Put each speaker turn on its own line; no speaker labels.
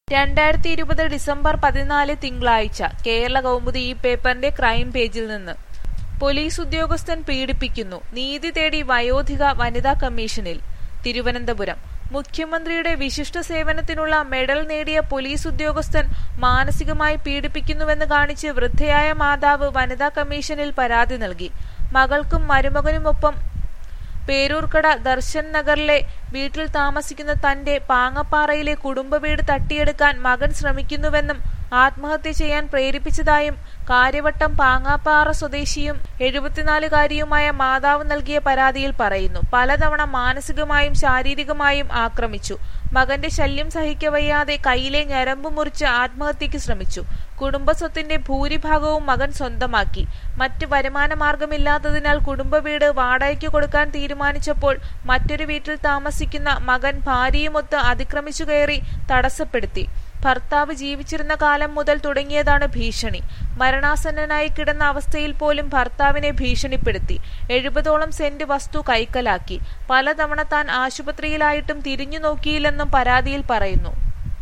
2020 December 14 തിങ്കളാഴ്ച കേരള കൗമുദി ഈ പേപ്പറിന്റെ ക്രൈം പേജിൽ നിന്ന്. പോലീസ് ഉദ്യോഗസ്ഥൻ പീഡിപ്പിക്കുന്നു, നീതി തേടി വയോധിക വനിതാ കമ്മീഷനിൽ. തിരുവനന്തപുരം. മുഖ്യമന്ത്രിയുടെ വിശിഷ്ട സേവനത്തിനുള്ള മെഡൽ നേടിയ പോലീസ് ഉദ്യോഗസ്ഥൻ മാനസികമായി പീഡിപ്പിക്കുന്നുവെന്ന് കാണിച്ച് വൃദ്ധയായ മാതാവ് വനിതാ കമ്മീഷനിൽ പരാതി നൽകി. മകൾക്കും മരുമകനുമൊപ്പം പേരൂർക്കട ദർശൻ നഗറിലെ വീട്ടിൽ താമസിക്കുന്ന തന്റെ പാങ്ങപ്പാറയിലെ കുടുംബ വീട് തട്ടിയെടുക്കാൻ മകൻ ശ്രമിക്കുന്നുവെന്നും ആത്മഹത്യ ചെയ്യാൻ പ്രേരിപ്പിച്ചതായും കാര്യവട്ടം പാങ്ങാപ്പാറ സ്വദേശിയും 74-കാരിയുമായ മാതാവ് നൽകിയ പരാതിയിൽ പറയുന്നു. പലതവണ മാനസികമായും ശാരീരികമായും ആക്രമിച്ചു. മകന്റെ ശല്യം സഹിക്കവയ്യാതെ കൈയിലെ ഞരമ്പ് മുറിച്ച് ആത്മഹത്യക്ക് ശ്രമിച്ചു. കുടുംബസ്വത്തിന്റെ ഭൂരിഭാഗവും മകൻ സ്വന്തമാക്കി. മറ്റ് വരുമാന മാർഗമില്ലാത്തതിനാൽ കുടുംബ വീട് വാടകയ്ക്ക് കൊടുക്കാൻ തീരുമാനിച്ചപ്പോൾ മറ്റൊരു വീട്ടിൽ താമസിക്കുന്ന മകൻ ഭാര്യയുമൊത്ത് അതിക്രമിച്ചു കയറി തടസ്സപ്പെടുത്തി. ഭർത്താവ് ജീവിച്ചിരുന്ന കാലം മുതൽ തുടങ്ങിയതാണ് ഭീഷണി. മരണാസന്നനായി കിടന്ന അവസ്ഥയിൽ പോലും ഭർത്താവിനെ ഭീഷണിപ്പെടുത്തി. 70ഓളം സെന്റ് വസ്തു കൈക്കലാക്കി. പലതവണ താൻ ആശുപത്രിയിലായിട്ടും തിരിഞ്ഞു നോക്കിയില്ലെന്നും പരാതിയിൽ പറയുന്നു.